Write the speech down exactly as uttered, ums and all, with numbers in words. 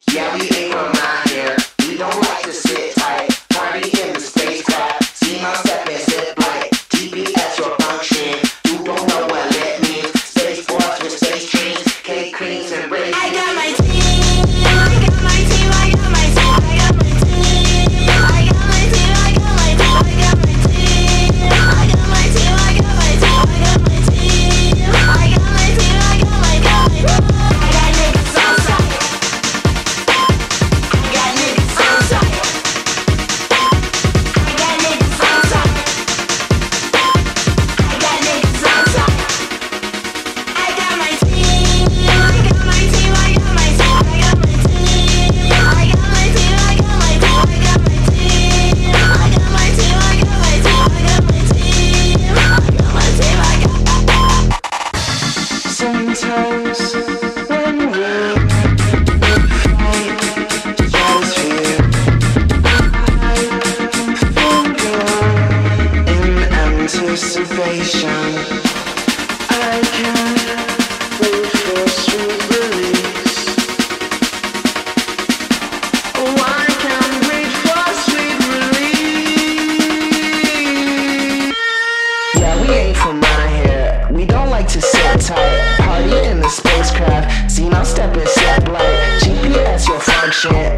Yeah, we ain't from out here. We don't like to sit tight. Party in the spacecraft. See my step and zip like G P S your function. You don't know what lit means. Space force with space dreams. Cake creams and braids. I got my team. I got my team. I got my team. I got my team. I got my team. I got my team. I got my team. I got my team. I got my team. I got my team. I got my team. I got my team. I got niggas on site. I got niggas on site. I got niggas on site. I got niggas on site. I got my team. I got my team. I got my team. I got my team. I got my team. I got my team. I got my team. I got my team. I got my team. I got my team. I got my team. I got. Sometimes when we're fight, just feel I in anticipation. I can't wait for sweet release. Oh, I can't wait for sweet release. Yeah, we ain't from out here. We don't like to sit tight. Party in the spacecraft. See my step and step like G P S your function.